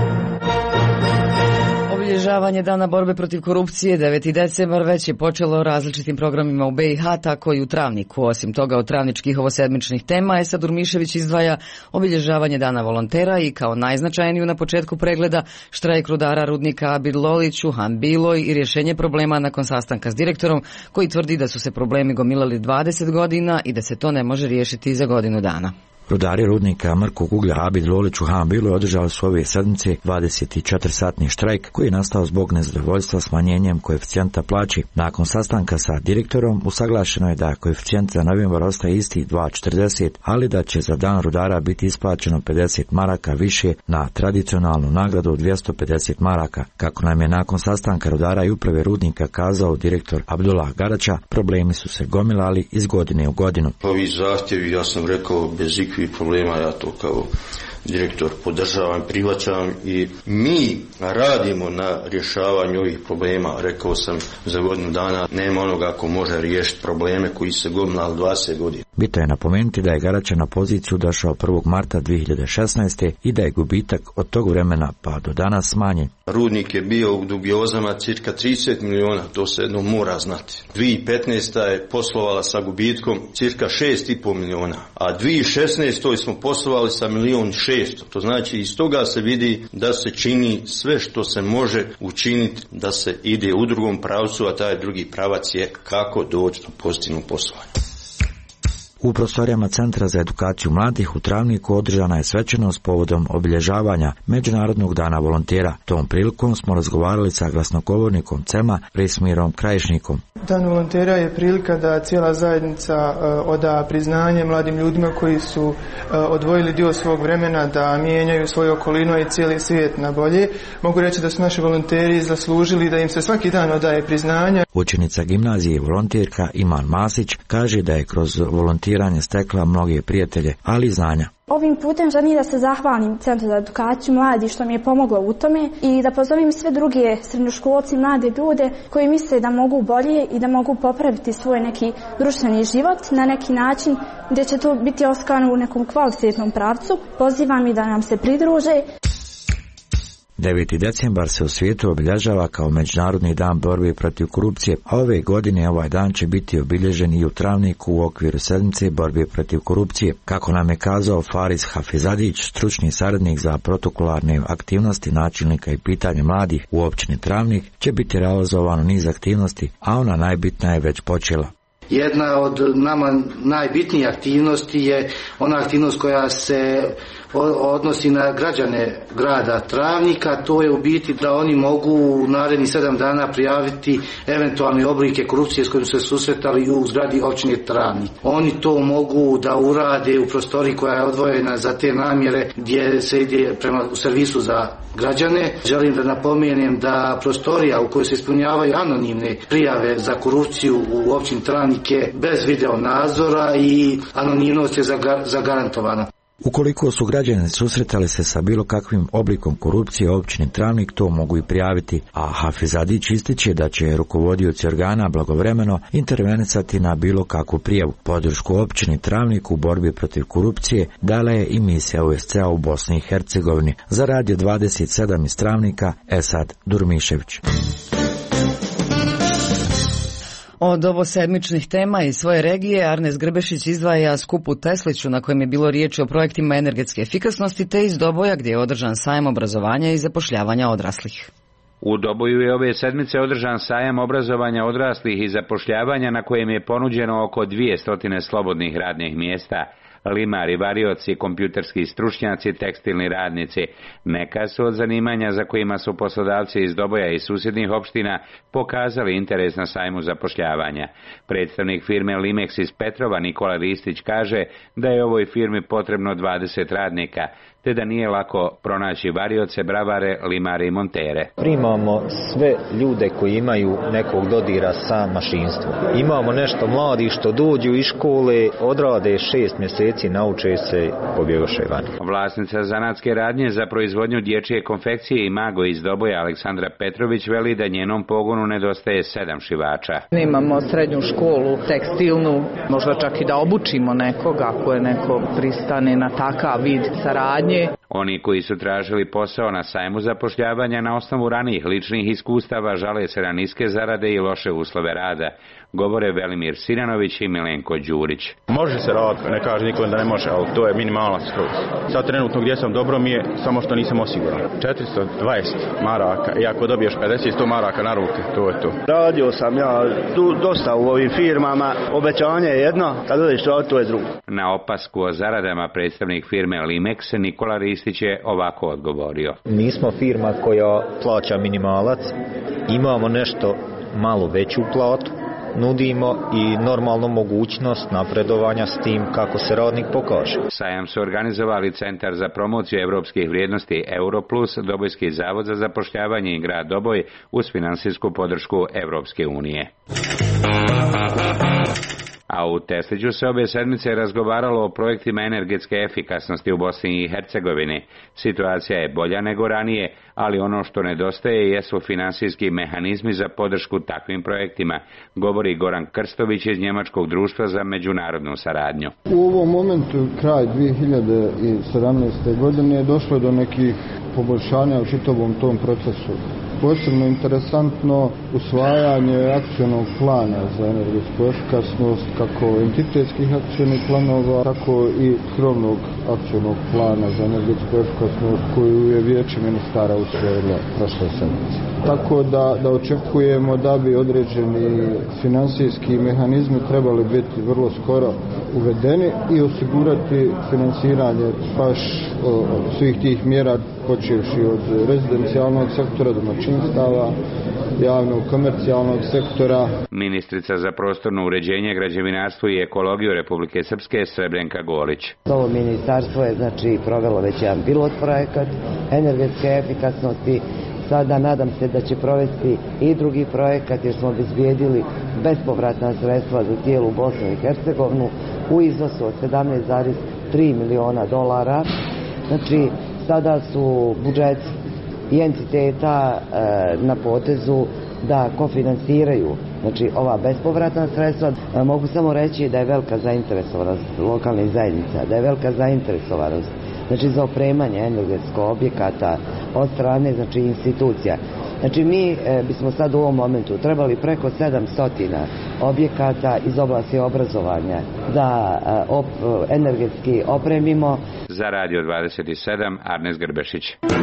Obilježavanje dana borbe protiv korupcije deveti decembar već je počelo različitim programima u B i H, tako i u Travniku. Osim toga od travničkih ovosedmičnih tema Esad Durmišević izdvaja obilježavanje dana volontera i kao najznačajniju na početku pregleda štrajk rudara rudnika Abid Lolić u Han Biloj i rješenje problema nakon sastanka s direktorom koji tvrdi da su se problemi gomilali dvadeset godina i da se to ne može riješiti za godinu dana. Rudari rudnika mrkog uglja Abid Lolić u Han Biloj održali su ove sedmice dvadeset četiri satni štrajk koji je nastao zbog nezadovoljstva smanjenjem koeficijenta plaći. Nakon sastanka sa direktorom usaglašeno je da koeficijent za novembar ostaje isti dva zarez četrdeset, ali da će za dan rudara biti isplaćeno pedeset maraka više na tradicionalnu nagradu od dvjesto pedeset maraka. Kako nam je nakon sastanka rudara i uprave rudnika kazao direktor Abdullah Garača, problemi su se gomilali iz godine u godinu. Ovi zahtjevi, ja sam rekao, bez ikakvih problema, ja to kao direktor podržavam, prihvaćam i mi radimo na rješavanju ovih problema. Rekao sam, za godinu dana nema onoga ko može riješiti probleme koji se gomilali dvadeset godina. Bitno je napomenuti da je Garača na poziciju došao prvog marta dvije hiljade šesnaeste. i da je gubitak od tog vremena pa do danas smanjen. Rudnik je bio u dubiozama cirka trideset miliona, to se jedno mora znati. dvije hiljade petnaeste. je poslovala sa gubitkom cirka šest i pol miliona, a dvije hiljade šesnaeste. smo poslovali sa milion šesto. To znači iz toga se vidi da se čini sve što se može učiniti da se ide u drugom pravcu, a taj drugi pravac je kako doći do pozitivnog poslovanja. U prostorijama Centra za edukaciju mladih u Travniku održana je svečanost povodom obilježavanja Međunarodnog dana volontera. Tom prilikom smo razgovarali sa glasnogovornikom C E M-a Resmirom Krajišnikom. Dan volontera je prilika da cijela zajednica uh, oda priznanje mladim ljudima koji su uh, odvojili dio svog vremena da mijenjaju svoju okolinu i cijeli svijet na bolje. Mogu reći da su naši volonteri zaslužili da im se svaki dan odaje priznanje. Učenica gimnazije i volonterka Iman Masić kaže da je kroz volontiranje stekla mnoge prijatelje, ali i znanja. Ovim putem želim da se zahvalim Centru za edukaciju mladih što mi je pomoglo u tome i da pozovem sve druge srednjoškolci, mlade ljude koji misle da mogu bolje i da mogu popraviti svoj neki društveni život na neki način gdje će to biti oskan u nekom kvalitetnom pravcu. Pozivam i da nam se pridruže. deveti decembar se u svijetu obilježava kao Međunarodni dan borbe protiv korupcije, a ove godine ovaj dan će biti obilježen i u Travniku u okviru sedmice borbe protiv korupcije. Kako nam je kazao Faris Hafizadić, stručni saradnik za protokolarne aktivnosti načelnika i pitanje mladih u općini Travnik, će biti realizovano niz aktivnosti, a ona najbitnija je već počela. Jedna od nama najbitnijih aktivnosti je ona aktivnost koja se odnosi na građane grada Travnika. To je u biti da oni mogu u narednih sedam dana prijaviti eventualne oblike korupcije s kojim su se susretali u zgradi općine Travnik. Oni to mogu da urade u prostoriji koja je odvojena za te namjere gdje se ide prema u servisu za građane. Želim da napomenem da prostorija u kojoj se ispunjavaju anonimne prijave za korupciju u općini Travnik je bez video nadzora i anonimnost je zagarantovana. Ukoliko su građani susretali se sa bilo kakvim oblikom korupcije u općini Travnik, to mogu i prijaviti, a Hafizadić ističe da će rukovodioci organa blagovremeno intervenisati na bilo kakvu prijavu. Podršku općini Travnik u borbi protiv korupcije dala je i misija U S C-a u Bosni i Hercegovini. Za Radio dvadeset sedam iz Travnika, Esad Durmišević. Od ovo sedmičnih tema iz svoje regije Arnes Grbešić izdvaja skup u Tesliću na kojem je bilo riječi o projektima energetske efikasnosti, te iz Doboja gdje je održan sajam obrazovanja i zapošljavanja odraslih. U Doboju je ove sedmice održan sajam obrazovanja odraslih i zapošljavanja na kojem je ponuđeno oko dvije stotine slobodnih radnih mjesta. limari, varioci, kompjuterski stručnjaci, tekstilni radnici. Neka su od zanimanja za kojima su poslodavci iz Doboja i susjednih opština pokazali interes na sajmu zapošljavanja. Predstavnik firme Limex iz Petrova Nikola Ristić kaže da je ovoj firmi potrebno dvadeset radnika, te da nije lako pronaći varioce, bravare, limare i montere. Primamo sve ljude koji imaju nekog dodira sa mašinstvom. Imamo nešto mladi što dođu iz škole, odrade šest mjeseci, nauče se, pobjegoše van. Vlasnica zanatske radnje za proizvodnju dječje konfekcije i Mago iz Doboja Aleksandra Petrović veli da njenom pogonu nedostaje sedam šivača. Imamo srednju školu, tekstilnu, možda čak i da obučimo nekoga ako je neko pristane na takav vid saradnje. Oni koji su tražili posao na sajmu zapošljavanja na osnovu ranijih ličnih iskustava žale se na niske zarade i loše uslove rada, govore Velimir Sinanović i Milenko Đurić. Može se raditi, ne kaže niko da ne može, ali to je minimalac skroz. Sad trenutno gdje sam dobro mi je, samo što nisam osiguran. četiristo dvadeset maraka i ako dobiješ pedeset sto maraka na ruke, to je to. Radio sam ja tu dosta u ovim firmama, obećanje je jedno, kad dođeš to je drugo. Na opasku o zaradama predstavnik firme Limex Nikola Ristić je ovako odgovorio. Nismo firma koja plaća minimalac, imamo nešto malo veću platu, nudimo i normalnu mogućnost napredovanja s tim kako se radnik pokaže. Sajam su organizovali Centar za promociju evropskih vrijednosti Europlus, Dobojski zavod za zapošljavanje i grad Doboj uz finansijsku podršku Evropske unije. A u Tesliću se obje sedmice razgovaralo o projektima energetske efikasnosti u Bosni i Hercegovini. Situacija je bolja nego ranije, ali ono što nedostaje jesu finansijski mehanizmi za podršku takvim projektima, govori Goran Krstović iz Njemačkog društva za međunarodnu saradnju. U ovom momentu, kraj dvije hiljade sedamnaeste. godine, je došlo do nekih poboljšanja u čitavom tom procesu. Posebno interesantno usvajanje akcionog plana za energetsku efikasnost, kako entitetskih akcionih planova, tako i krovnog akcionog plana za energetsku efikasnost koju je Vijeće ministara usvojilo prošle sedmice. Tako da, da očekujemo da bi određeni finansijski mehanizmi trebali biti vrlo skoro uvedeni i osigurati finansiranje baš o, svih tih mjera, počevši od rezidencijalnog sektora, domaćinstava, javnog komercijalnog sektora. Ministrica za prostorno uređenje, građevinarstvo i ekologiju Republike Srpske Srebrenka Golić. Ovo ministarstvo je znači provelo već jedan pilot projekat energetske efikasnosti. Sada nadam se da će provesti i drugi projekat jer smo obezbijedili bespovratna sredstva za cijelu Bosnu i Hercegovinu u iznosu od sedamnaest zarez tri miliona dolara. Znači sada su budžet i entiteta e, na potezu da kofinansiraju znači ova bespovratna sredstva. E, mogu samo reći da je velika zainteresovanost lokalnih zajednica, da je velika zainteresovanost znači za opremanje energetskog objekata od strane znači institucija. Znači mi e, bismo sad u ovom momentu trebali preko sedamsto objekata iz oblasti obrazovanja da e, op, energetski opremimo. Za Radio dvadeset sedam Arnes Grbešić.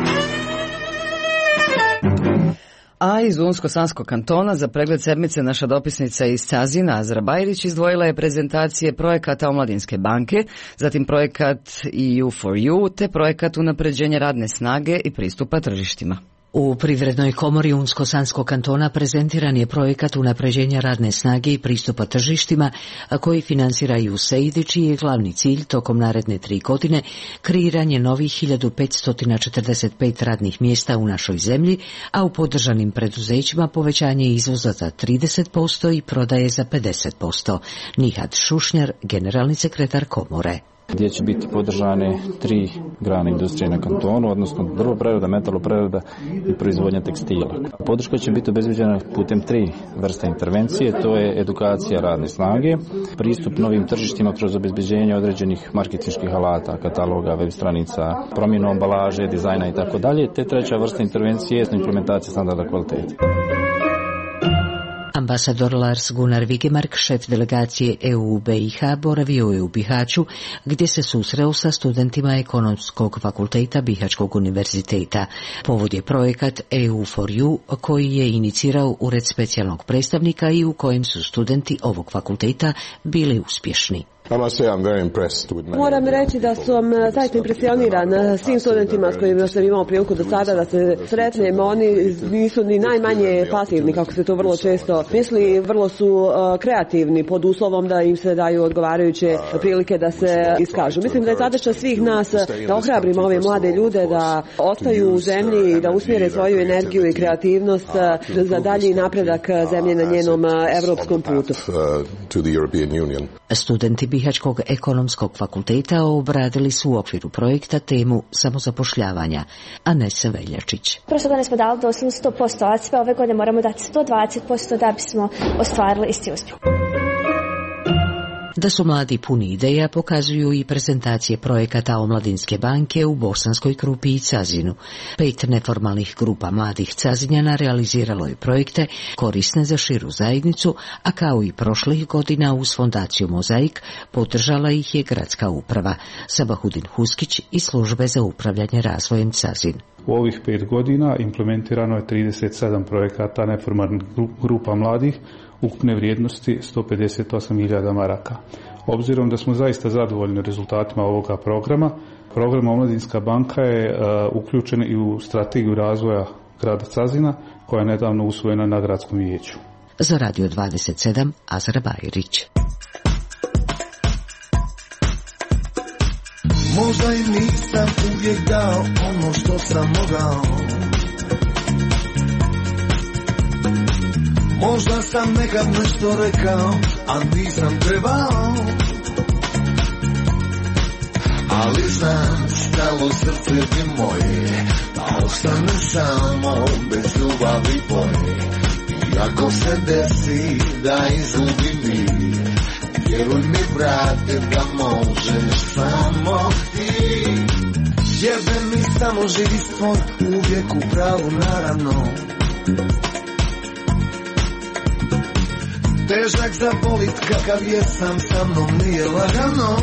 A iz Unsko-Sanskog kantona za pregled sedmice naša dopisnica iz Cazina Azra Bajrić izdvojila je prezentacije projekata Omladinske banke, zatim projekat E U for You te projekat unapređenja radne snage i pristupa tržištima. U Privrednoj komori Unsko-Sanskog kantona prezentiran je projekat unapređenja radne snage i pristupa tržištima, a koji finansira U S A I D, čiji je glavni cilj tokom naredne tri godine kreiranje novih hiljadu petsto četrdeset pet radnih mjesta u našoj zemlji, a u podržanim preduzećima povećanje izvoza za trideset posto i prodaje za pedeset posto. Nihad Šušnjar, generalni sekretar komore. Gdje će biti podržane tri grane industrije na kantonu, odnosno drvoprerada, metaloprerada i proizvodnja tekstila. Podrška će biti obezbeđena putem tri vrste intervencije, to je edukacija radne snage, pristup novim tržištima kroz obezbeđenje određenih marketinških alata, kataloga, web stranica, promjenu ambalaže, dizajna i tako dalje, te treća vrsta intervencije je implementacija standarda kvalitete. Ambasador Lars Gunnar Vigemark, šef delegacije E U u B i H, boravio je u Bihaću, gdje se susreo sa studentima Ekonomskog fakulteta Bihaćkog univerziteta. Povod je projekat E U for You, koji je inicirao Ured specijalnog predstavnika i u kojem su studenti ovog fakulteta bili uspješni. Moram reći da sam zaista impresioniran svim studentima s kojima sam imao priliku do sada da se sretnem. Oni nisu ni najmanje pasivni, kako se to vrlo često misli, vrlo su kreativni pod uslovom da im se daju odgovarajuće prilike da se iskažu. Mislim da je zadaća svih nas da ohrabrimo ove mlade ljude da ostaju u zemlji i da usmjere svoju energiju i kreativnost za dalji napredak zemlje na njenom evropskom putu. Studenti Bihaćkog ekonomskog fakulteta obradili su u okviru projekta temu samozapošljavanja. Anesa Veljačić. Prošle godine smo dali doslovno sto posto, a sve ove godine moramo dati sto dvadeset posto da bismo ostvarili isti uspjeh. Da su mladi puni ideja pokazuju i prezentacije projekata Omladinske banke u Bosanskoj Krupi i Cazinu. Pet neformalnih grupa mladih Cazinjana realiziralo je projekte korisne za širu zajednicu, a kao i prošlih godina uz fondaciju Mozaik podržala ih je gradska uprava. Sabahudin Huskić iz službe za upravljanje razvojem Cazin. U ovih pet godina implementirano je trideset sedam projekata neformalnih grupa mladih ukupne vrijednosti sto pedeset osam hiljada maraka. Obzirom da smo zaista zadovoljni rezultatima ovoga programa, program Omladinska banka je uh, uključen i u strategiju razvoja grada Cazina koja je nedavno usvojena na gradskom vijeću. Za Radio dvadeset sedam Azra Bajrić. Možda i nisam uvijek dao ono što sam mogao. Možda sam nekad nešto rekao, a nisam trebao. Ali znam, stalo srce bi moje, da ostane samo bez ljubavi tvoje. I ako se desi da izgubim mir, vjeruj mi brate da možeš samo ti. Jebe mi samo živi stvor, uvijek u pravu naravno. Težak za bolit kakav jesam, sa mnom nije lagano.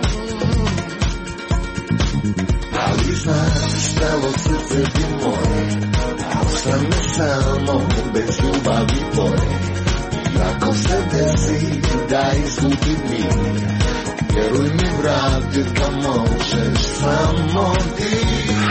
Ali znaš, stalo srce bi moje, da ostane samo bez ljubavi tvoje. I ako se desi da izgubim mir, vjeruj mi vrati da možeš samo ti.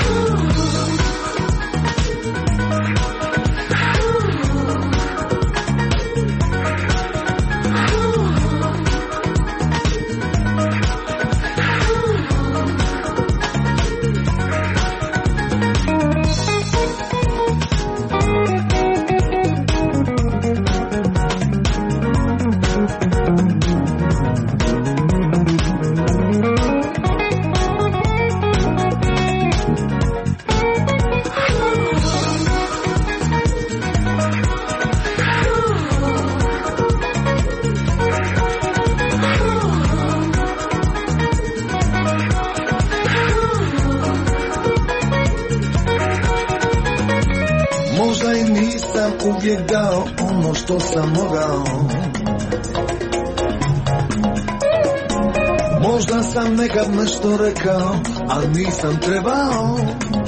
Uvijek dao ono što sam mogao. Možda sam nekad nešto rekao, ali nisam trebao.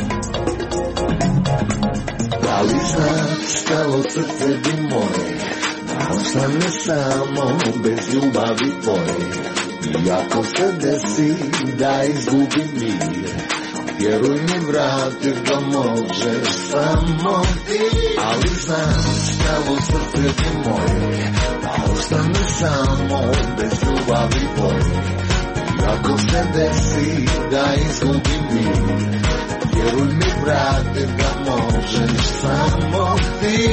Da li znaš, stalo srce bi moje, da ostane samo bez ljubavi tvoje. I ako se desi da izgubim mir, vjeruj mi vrati da možeš samo ti. Ali znam, stalo srce bi moje, da ostane samo bez ljubavi tvoje. I ako se desi da izgubim mir, vjeruj mi vrati da možeš samo ti.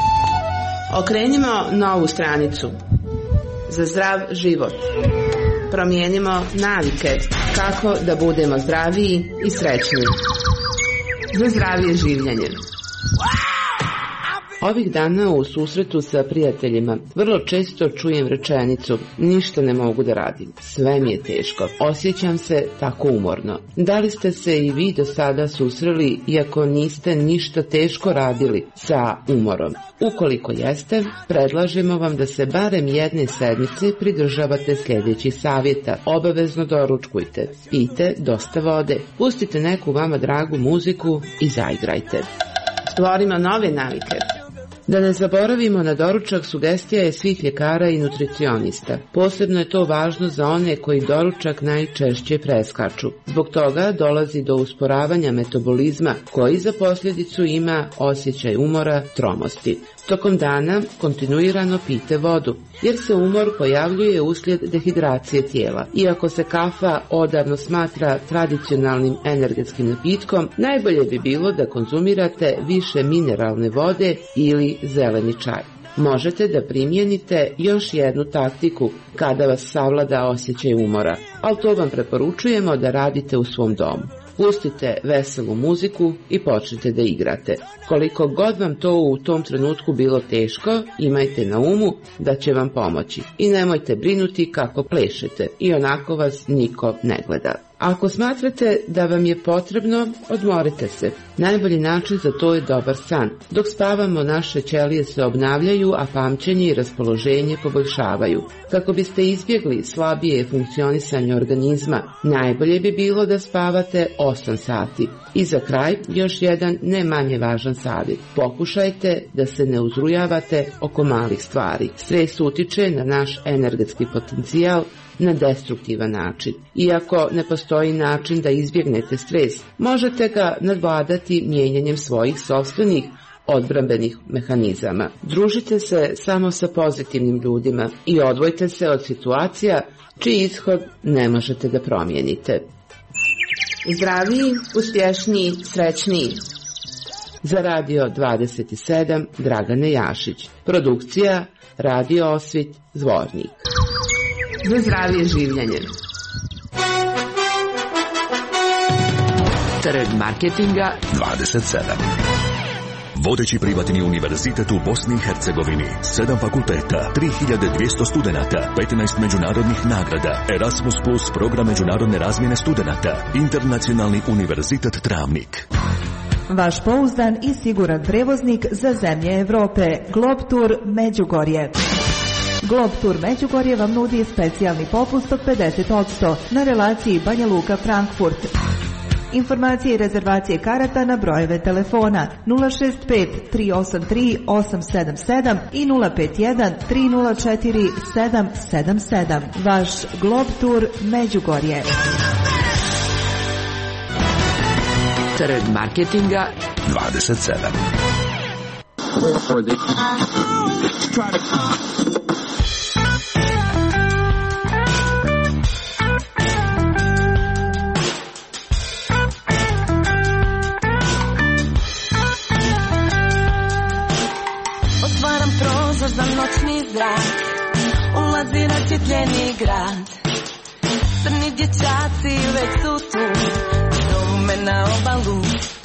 Okrenimo novu stranicu za zdrav život. Promijenimo navike. Kako da budemo zdraviji i srećniji. Za zdravije življenje. Ovih dana u susretu sa prijateljima vrlo često čujem rečenicu: ništa ne mogu da radim, sve mi je teško, osjećam se tako umorno. Da li ste se i vi do sada susreli, iako niste ništa teško radili, sa umorom? Ukoliko jeste, predlažemo vam da se barem jedne sedmice pridržavate sljedećih savjeta. Obavezno doručkujte, pijte dosta vode, pustite neku vama dragu muziku i zaigrajte. Stvorimo nove navike. Da ne zaboravimo na doručak, sugestija je svih ljekara i nutricionista. Posebno je to važno za one koji doručak najčešće preskaču. Zbog toga dolazi do usporavanja metabolizma, koji za posljedicu ima osjećaj umora, tromosti. Tokom dana kontinuirano pijte vodu, jer se umor pojavljuje uslijed dehidracije tijela. Iako se kafa odavno smatra tradicionalnim energetskim napitkom, najbolje bi bilo da konzumirate više mineralne vode ili zeleni čaj. Možete da primijenite još jednu taktiku kada vas savlada osjećaj umora, ali to vam preporučujemo da radite u svom domu. Pustite veselu muziku i počnite da igrate. Koliko god vam to u tom trenutku bilo teško, imajte na umu da će vam pomoći. I nemojte brinuti kako plešete, i onako vas niko ne gleda. Ako smatrate da vam je potrebno, odmorite se. Najbolji način za to je dobar san. Dok spavamo, naše ćelije se obnavljaju, a pamćenje i raspoloženje poboljšavaju. Kako biste izbjegli slabije funkcionisanje organizma, najbolje bi bilo da spavate osam sati. I za kraj, još jedan ne manje važan savjet. Pokušajte da se ne uzrujavate oko malih stvari. Stres utiče na naš energetski potencijal na destruktivan način. Iako ne postoji način da izbjegnete stres, možete ga nadvladati mijenjanjem svojih sopstvenih odbrambenih mehanizama. Družite se samo sa pozitivnim ljudima i odvojte se od situacija čiji ishod ne možete da promijenite. Zdraviji, uspješniji, srećniji. Za Radio dvadeset sedam Dragane Jašić. Produkcija Radio Osvit Zvornik. Za zdravije življenje. Trg marketinga dvadeset sedam. Vodeći privatni univerzitet u Bosni i Hercegovini, sedam fakulteta, tri hiljade dvjesto studenata, petnaest međunarodnih nagrada, Erasmus plus program međunarodne razmjene studenata, Internacionalni univerzitet Travnik. Vaš pouzdan i siguran prevoznik za zemlje Europe, Globtour Međugorje. Globtour Međugorje vam nudi specijalni popust od pedeset posto na relaciji Banja Luka-Frankfurt. Informacije i rezervacije karata na brojeve telefona nula šest pet tri osam tri osam sedam sedam i nula pet jedan tri nula četiri sedam sedam sedam. Vaš Globtour Međugorje. Trg marketinga dvadeset sedam. Otvaram prozor za noćni zrak, ulazi rasvjetljeni grad. Crni dječaci već su tu, zovu me na obalu.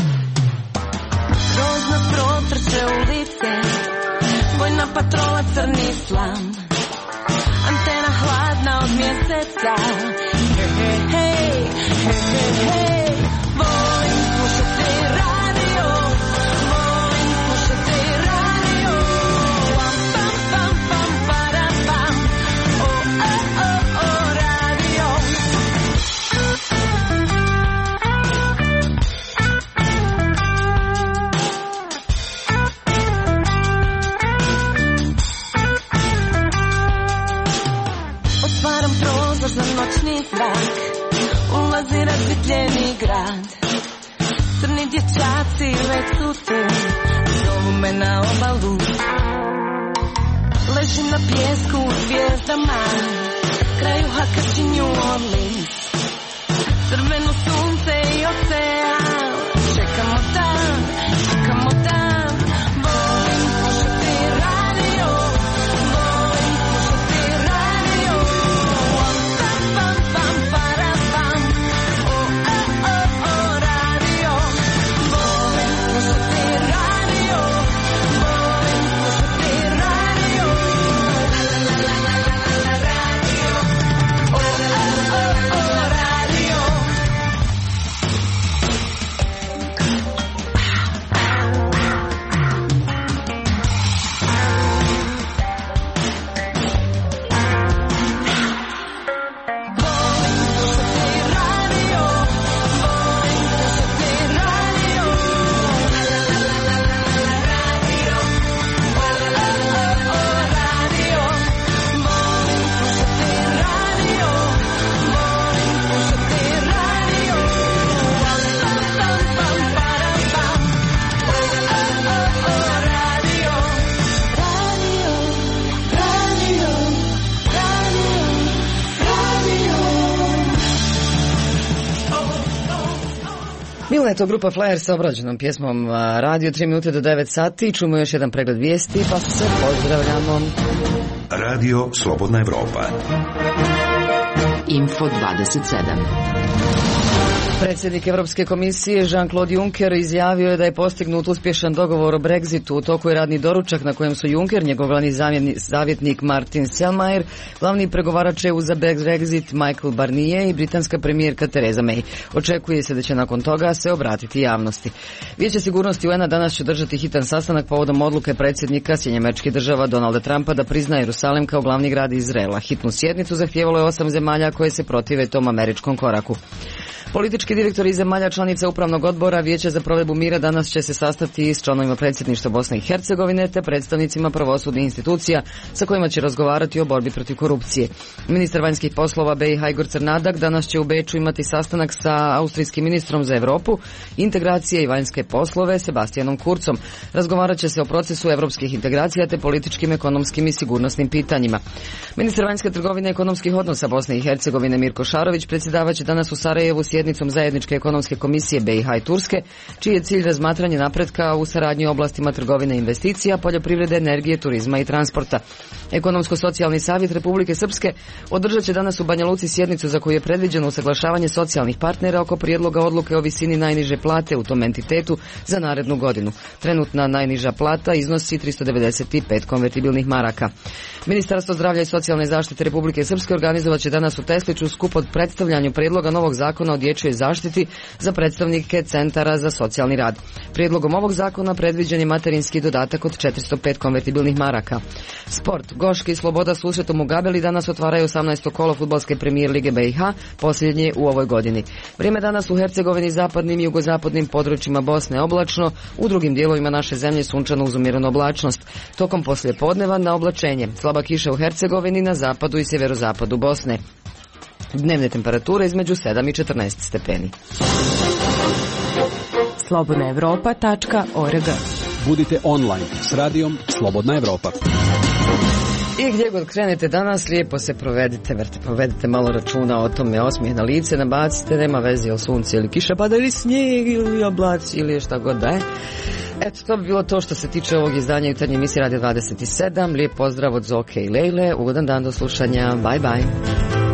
Grozno protrče ulice, vojna patrola crni slam. Antena hladna od mjeseca, hej, hej, hej, hej, hej, hej. Volim slušati radio, volim slušati radio. Pam, pam, pam, pam, para, pam. O, o, o, o, radio. Otvaram prozor za noćni zrak, ulazi razvjetljeni grad. Crni dječaci već su tu, zovu me na obalu. Ležim na pijesku u zvijezdama, kraju Hakači New Orleans. Crveno sunce i ocean, čekamo dan, čekamo dan. Volim slušati radio, volim slušati radio. Pam, pam, Bila je to grupa Flyer sa obrađenom pjesmom Radio, tri minute do devet sati. Čujemo još jedan pregled vijesti, pa se pozdravljamo. Radio Slobodna Evropa. Info dvadeset sedam. Predsjednik Europske komisije Jean-Claude Juncker izjavio je da je postignut uspješan dogovor o Brexitu. U toku je radni doručak na kojem su Juncker, njegov glavni savjetnik Martin Selmayr, glavni pregovarač E U za Brexit Michael Barnier i britanska premijerka Theresa May. Očekuje se da će nakon toga se obratiti javnosti. Vijeće sigurnosti U N-a danas će održati hitan sastanak povodom odluke predsjednika Sjedinjenih Američkih Država Donalda Trumpa da prizna Jerusalem kao glavni grad Izraela. Hitnu sjednicu zahtijevalo je osam zemalja koje se protive tom američkom koraku. Politički direktori zemalja članica Upravnog odbora Vijeća za provedbu mira danas će se sastati s članovima predsjedništva Bosne i Hercegovine te predstavnicima pravosudnih institucija sa kojima će razgovarati o borbi protiv korupcije. Ministar vanjskih poslova B i H Igor Crnadak danas će u Beču imati sastanak sa austrijskim ministrom za Europu, integracije i vanjske poslove Sebastianom Kurzom. Razgovarat će se o procesu europskih integracija te političkim, ekonomskim i sigurnosnim pitanjima. Ministar vanjske trgovine i ekonomskih odnosa Bosne i Hercegovine Mirko Šarović predsjedavat će danas u Sarajevu sjednicom zajedničke ekonomske komisije B i H i Turske, čiji je cilj razmatranje napretka u saradnji u oblastima trgovine i investicija, poljoprivrede, energije, turizma i transporta. Ekonomsko-socijalni savjet Republike Srpske održat će danas u Banja Luci sjednicu za koju je predviđeno usaglašavanje socijalnih partnera oko prijedloga odluke o visini najniže plate u tom entitetu za narednu godinu. Trenutna najniža plata iznosi tristo devedeset pet konvertibilnih maraka. Ministarstvo zdravlja i socijalne zaštite Republike Srpske organizovat će danas u Tesliću skup od predstavljanju prijedloga novog zakona o dječjoj zaštiti za predstavnike centara za socijalni rad. Prijedlogom ovog zakona predviđen je materinski dodatak od četiristo pet konvertibilnih maraka. Sport. Goški i Sloboda susretom u Gabeli danas otvaraju osamnaesto kolo fudbalske premijer lige B i H, posljednje u ovoj godini. Vrijeme danas u Hercegovini, zapadnim i jugozapadnim područjima Bosne oblačno, u drugim dijelovima naše zemlje sunčano uz umjerenu oblačnost. Tokom poslije podneva na oblačenje. Slaba kiša u Hercegovini, na zapadu i sjeverozapadu Bosne. Dnevne temperature između sedam i četrnaest stepeni. slobodna evropa tačka org. Budite online s radijom Slobodna Evropa. I gdje god krenete danas, lijepo se provedite, vrte, povedite malo računa o tome, osmijeh na lice nabacite, nema veze ili sunce ili kiša pada ili snijeg ili oblaci ili šta god da je. Eto, to bi bilo to što se tiče ovog izdanja jutarnje emisije Radio dvadeset sedam. Lijep pozdrav od Zoke i Lejle, ugodan dan do slušanja, bye bye.